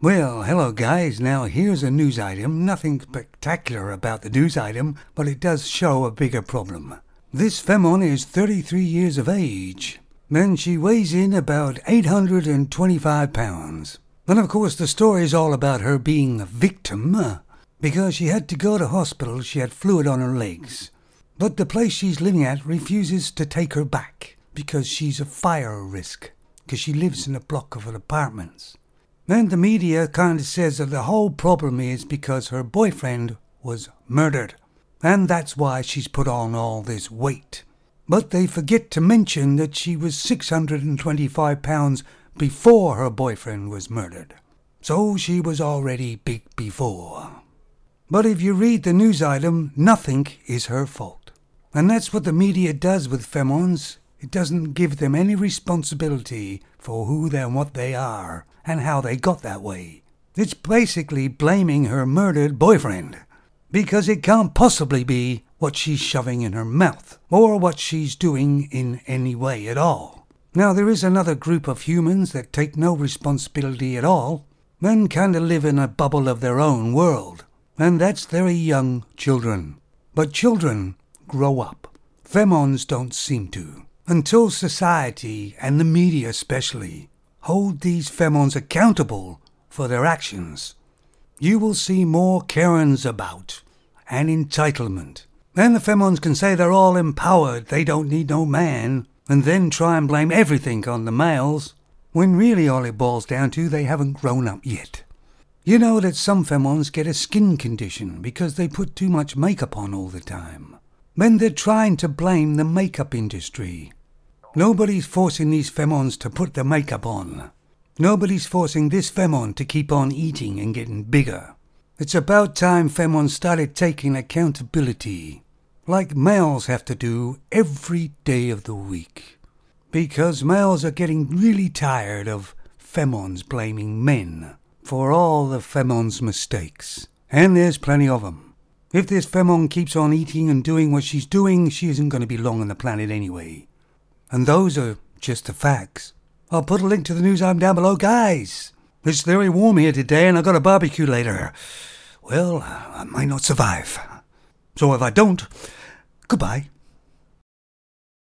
Well, hello guys. Now here's a news item. Nothing spectacular about the news item, but it does show a bigger problem. This femon is 33 years of age, and she weighs in about 825 pounds. And of course the story is all about her being a victim, because she had to go to hospital. She had fluid on her legs. But the place she's living at refuses to take her back, because she's a fire risk, because she lives in a block of apartments. And the media kind of says that the whole problem is because her boyfriend was murdered, and that's why she's put on all this weight. But they forget to mention that she was 625 pounds before her boyfriend was murdered. So she was already big before. But if you read the news item, nothing is her fault. And that's what the media does with femons. It doesn't give them any responsibility for who and what they are and how they got that way. It's basically blaming her murdered boyfriend, because it can't possibly be what she's shoving in her mouth or what she's doing in any way at all. Now there is another group of humans that take no responsibility at all and kind of live in a bubble of their own world, and that's very young children. But children grow up. Femons don't seem to. Until society, and the media especially, hold these femons accountable for their actions, you will see more Karens about, and entitlement. And the femons can say they're all empowered, they don't need no man, and then try and blame everything on the males, when really all it boils down to, they haven't grown up yet. You know that some femons get a skin condition because they put too much makeup on all the time. Then they're trying to blame the makeup industry. Nobody's forcing these femons to put the makeup on. Nobody's forcing this femon to keep on eating and getting bigger. It's about time femons started taking accountability, like males have to do every day of the week. Because males are getting really tired of femons blaming men for all the femons' mistakes. And there's plenty of them. If this femon keeps on eating and doing what she's doing, she isn't going to be long on the planet anyway. And those are just the facts. I'll put a link to the news item down below. Guys, it's very warm here today and I've got a barbecue later. Well, I might not survive. So if I don't, goodbye.